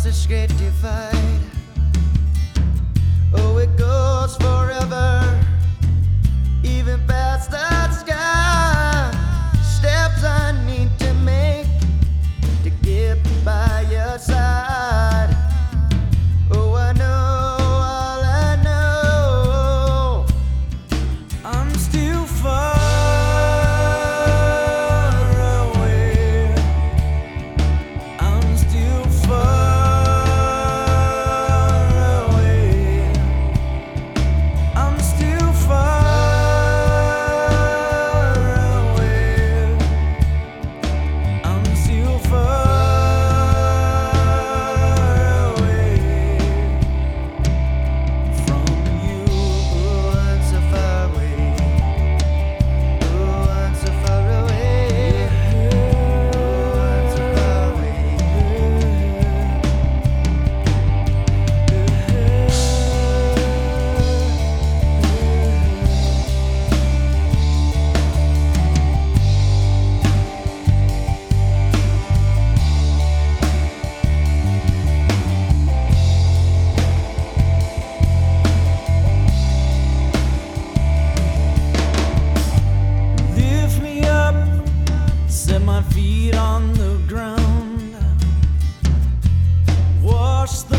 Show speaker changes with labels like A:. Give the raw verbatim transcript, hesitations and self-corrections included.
A: this great divide. Oh, it goes forever, even past that sky. Steps I need to make to get by your side. Oh, I know, all I know, I'm still far away. I'm still far away. I'm still far away. I'm still far away from you. Oh, I'm so far away. Oh, I'm so far away. Oh, I'm so far away. Lift me up, set my feet on the ground, wash the